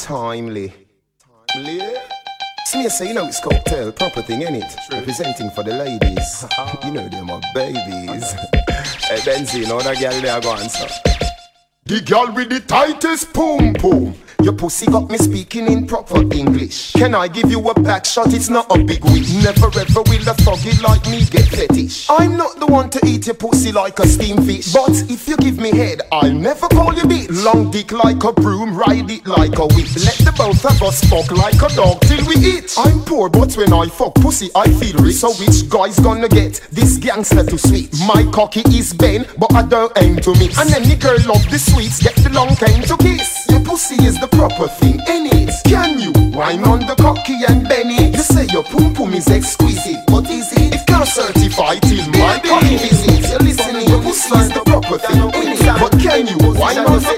timely. Smear say, you know it's cocktail, proper thing, innit? Representing for the ladies. You know them are babies. Hey Benzie, you know that girl there go answer. The girl with the tightest boom boom. Your pussy got me speaking in proper English. Can I give you a back shot? It's not a big win. Never ever will a thuggy like me get fetish. I'm not the one to eat your pussy like a steamed fish, but if you give me head, I'll never call you bitch. Long dick like a broom, ride it like a whip. Let the both of us fuck like a dog till we eat. I'm poor, but when I fuck pussy, I feel rich. So which guy's gonna get this gangster to sweet? My cocky is bent, but I don't aim to mix. And any girl love the sweets, get the long cane to kiss. Your pussy is the proper thing, ain't it? Can you whine on the cocky and Benny? You say your pum pum is exquisite, but is it? It can't certify till my cocky visit. You're listening, your pussy is the proper thing, ain't it? But can you whine on the